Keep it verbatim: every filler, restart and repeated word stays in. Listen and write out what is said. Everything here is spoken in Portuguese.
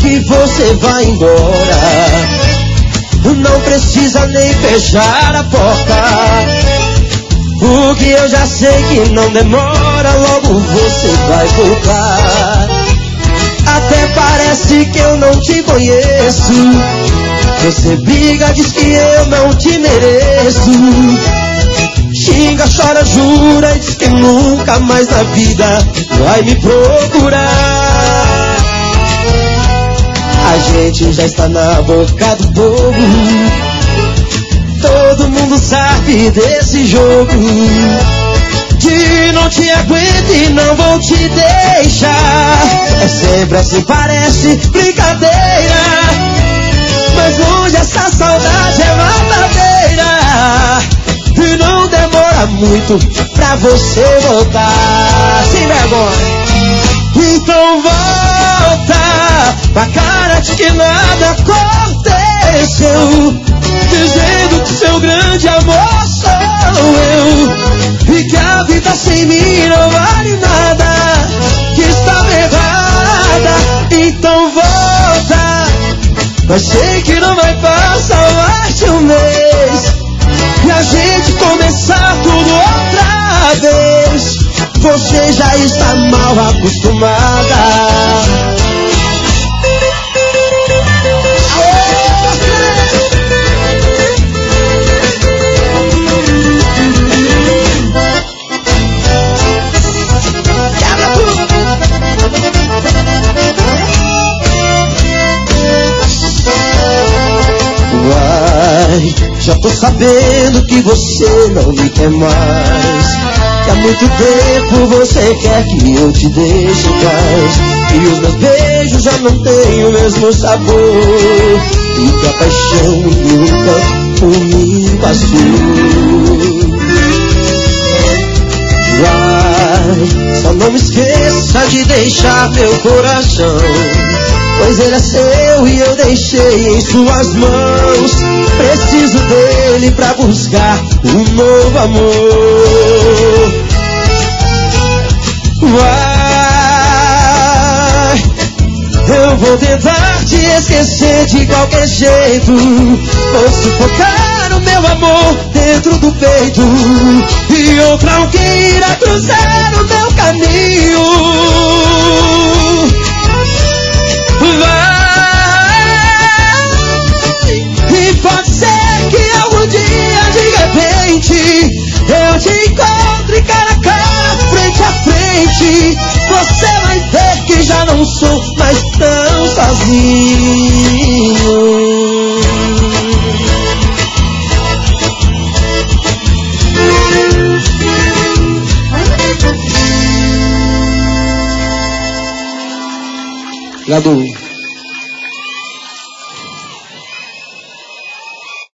que você vai embora. Não precisa nem fechar a porta, porque eu já sei que não demora, logo você vai voltar. Até parece que eu não te conheço. Você briga, diz que eu não te mereço. Xinga, chora, jura e diz que nunca mais na vida vai me procurar. A gente já está na boca do povo, todo mundo sabe desse jogo. Que não te aguento e não vou te deixar. É sempre assim, parece brincadeira, mas longe essa saudade é matadeira. E não demora muito pra você voltar. Sem vergonha. Então volta pra cara de que nada aconteceu, dizendo que seu grande amor sou eu, e que a vida sem mim não vale nada, que estava errada. Então volta, mas sei que não vai passar mais de um mês e a gente começar tudo outra vez. Você já está mal acostumada. Vai, já tô sabendo que você não me quer mais, que há muito tempo você quer que eu te deixe em paz, e os meus beijos já não têm o mesmo sabor, e que a paixão nunca por mim passou. Vai, só não me esqueça de deixar meu coração, pois ele é seu e eu deixei em suas mãos. Preciso dele pra buscar um novo amor. Vai, eu vou tentar te esquecer de qualquer jeito. Vou sufocar o meu amor dentro do peito, e outra alguém irá cruzar o meu caminho. Vai, e pode ser que algum dia, de repente, eu te encontre cara a cara, frente a frente. Você vai ver que já não sou mais tão sozinho. Obrigado.